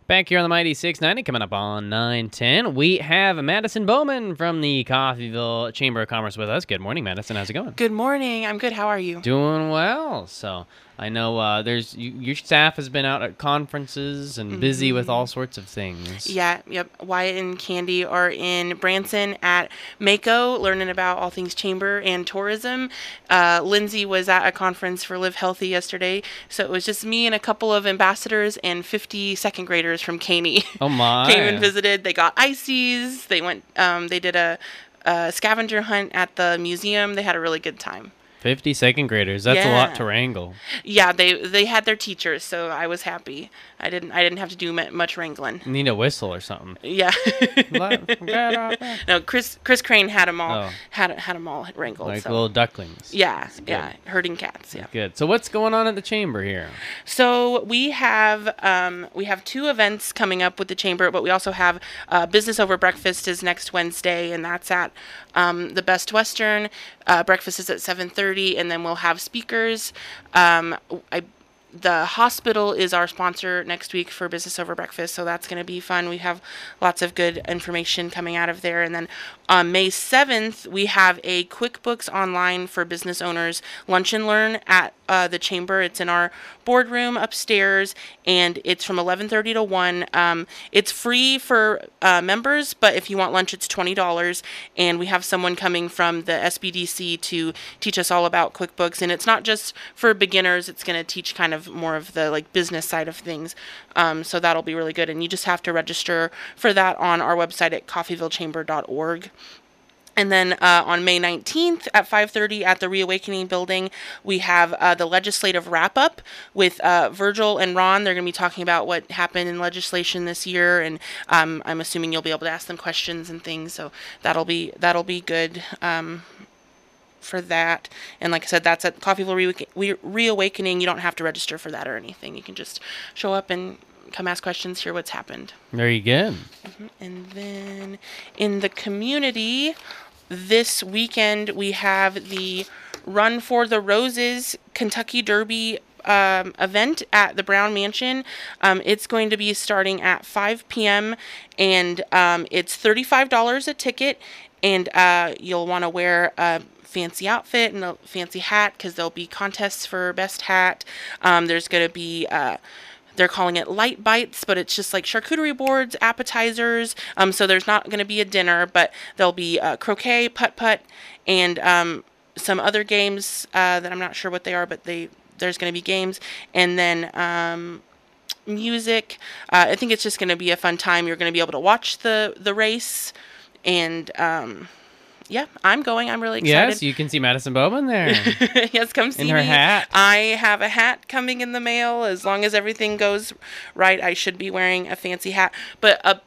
Back here on the Mighty 690, coming up on 9:10, we have Madison Bowman from the Coffeyville Chamber of Commerce with us. Good morning, Madison. How's it going? Good morning. I'm good. How are you? Doing well. So I know your staff has been out at conferences and busy with all sorts of things. Yeah, yep. Wyatt and Candy are in Branson at Mako, learning about all things chamber and tourism. Lindsay was at a conference for Live Healthy yesterday, so it was just me and a couple of ambassadors and 50 second graders from Caney. Oh my! Came and visited. They got ices. They went. They did a scavenger hunt at the museum. They had a really good time. 50 second graders. That's a lot to wrangle. Yeah, they had their teachers, so I was happy. I didn't have to do much wrangling. You need a whistle or something. Yeah. No, Chris Crane had them all. Had them all wrangled. Like little ducklings. Yeah, yeah, herding cats. Yeah. Good. So what's going on at the chamber here? So we have two events coming up with the chamber, but we also have Business Over Breakfast is next Wednesday, and that's at the Best Western. Breakfast is at 7:30, and then we'll have speakers. The hospital is our sponsor next week for Business Over Breakfast, so that's going to be fun. We have lots of good information coming out of there. And then on May 7th, we have a QuickBooks Online for business owners lunch and learn at the chamber. It's in our boardroom upstairs, and it's from 11:30 to 1. It's free for members, but if you want lunch, it's $20. And we have someone coming from the SBDC to teach us all about QuickBooks. And it's not just for beginners. It's going to teach kind of more of the business side of things. So that'll be really good. And you just have to register for that on our website at coffeyvillechamber.org. And then on May 19th at 5:30 at the Reawakening Building, we have the legislative wrap-up with Virgil and Ron. They're going to be talking about what happened in legislation this year, and I'm assuming you'll be able to ask them questions and things. So that'll be good for that. And like I said, that's at Coffeyville Reawakening. You don't have to register for that or anything. You can just show up and come ask questions, hear what's happened. Very good. And then in the community, this weekend we have the Run for the Roses Kentucky Derby event at the Brown Mansion. It's going to be starting at 5 p.m. and it's $35 a ticket, and you'll want to wear a fancy outfit and a fancy hat because there'll be contests for best hat. There's going to be they're calling it light bites, but it's just like charcuterie boards, appetizers. So there's not going to be a dinner, but there'll be croquet, putt-putt, and some other games that I'm not sure what they are, but there's going to be games. And then music. I think it's just going to be a fun time. You're going to be able to watch the race. And yeah, I'm going. I'm really excited. Yes, you can see Madison Bowman there. Yes, come see me. In her hat. I have a hat coming in the mail. As long as everything goes right, I should be wearing a fancy hat. But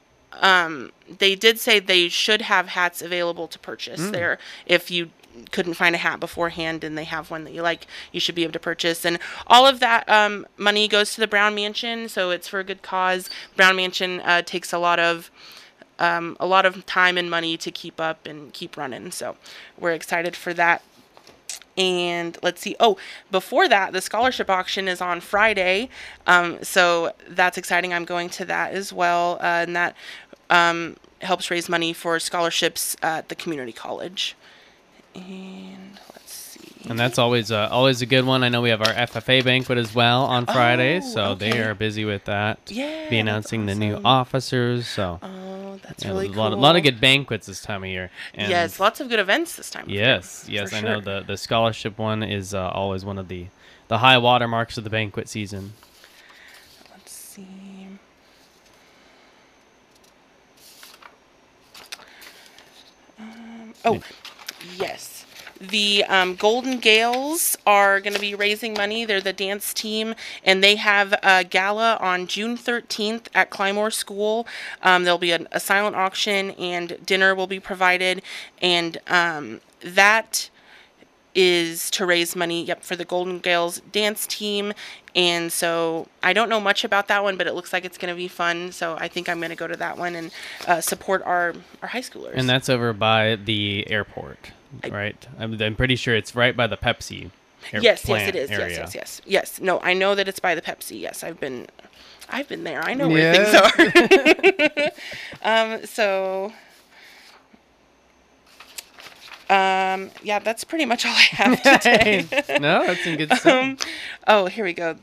they did say they should have hats available to purchase there. If you couldn't find a hat beforehand and they have one that you like, you should be able to purchase. And all of that money goes to the Brown Mansion, so it's for a good cause. Brown Mansion takes a lot of time and money to keep up and keep running. So we're excited for that. And let's see. Oh, before that, the scholarship auction is on Friday. So that's exciting. I'm going to that as well. And that helps raise money for scholarships at the community college. And let's see. And that's always a good one. I know we have our FFA banquet as well on Friday, so okay. They are busy with that. Yeah, be announcing the new officers. So that's really cool. A lot of good banquets this time of year. And yes, lots of good events this time of year. Yes. I know the scholarship one is always one of the high water marks of the banquet season. Let's see. Yes. The Golden Gales are going to be raising money. They're the dance team, and they have a gala on June 13th at Clymore School. There'll be a silent auction, and dinner will be provided, and that is to raise money, for the Golden Gales dance team. And so I don't know much about that one, but it looks like it's going to be fun. So I think I'm going to go to that one and support our high schoolers. And that's over by the airport, right? I'm pretty sure it's right by the Pepsi. Yes, plant it is. area. Yes. No, I know that it's by the Pepsi. Yes, I've been there. I know where things are. Yeah, that's pretty much all I have today. No, that's some good stuff. Oh, here we go.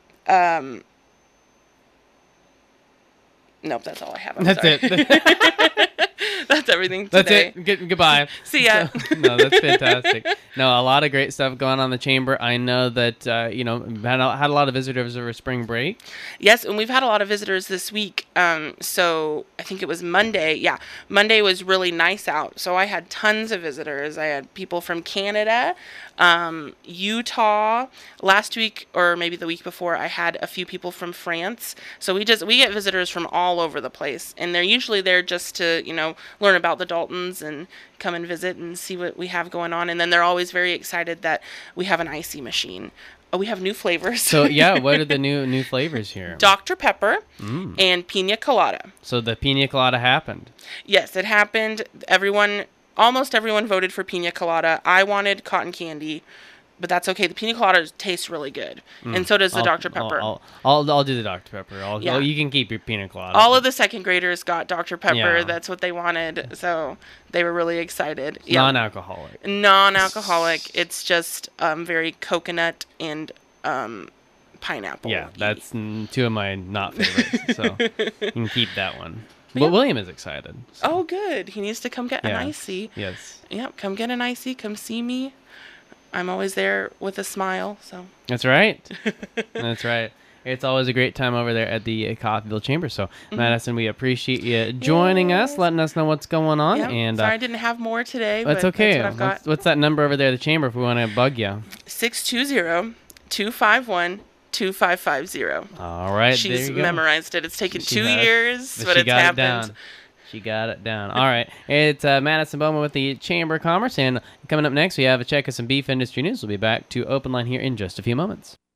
Nope, that's all I have. That's sorry. it. That's everything That's today. it. Goodbye. See ya. No, that's fantastic. No, a lot of great stuff going on in the chamber. I know that had a lot of visitors over spring break. Yes, and we've had a lot of visitors this week. So I think it was Monday. Yeah, Monday was really nice out. So I had tons of visitors. I had people from Canada, Utah. Last week, or maybe the week before, I had a few people from France. So we get visitors from all over the place, and they're usually there just to learn about the Daltons and come and visit and see what we have going on. And then they're always very excited that we have an icy machine. We have new flavors. So yeah, what are the new flavors here? Dr. Pepper and Pina Colada. So the Pina Colada happened. Yes, it happened. Almost everyone voted for Pina Colada. I wanted cotton candy, but that's okay. The Pina Colada tastes really good, and so does the Dr. Pepper. I'll do the Dr. Pepper. You can keep your Pina Colada. All of the second graders got Dr. Pepper. Yeah. That's what they wanted, so they were really excited. Yeah. Non-alcoholic. Non-alcoholic. It's just very coconut and pineapple. Yeah, that's two of my not favorites, so you can keep that one. But William is excited. So. Oh, good. He needs to come get an icy. Yes. Yep, come get an icy. Come see me. I'm always there with a smile. So. That's right. That's right. It's always a great time over there at the Coffeyville Chamber. So, Madison, we appreciate you joining us, letting us know what's going on. Yep. And sorry I didn't have more today. That's but okay. That's what I've got. What's that number over there at the chamber if we want to bug you? 620-251-2550. All right. She's memorized it. It's taken 2 has. years, but it's happened. She got it down. All right. It's Madison Bowman with the Chamber of Commerce. And coming up next, we have a check of some beef industry news. We'll be back to Open Line here in just a few moments.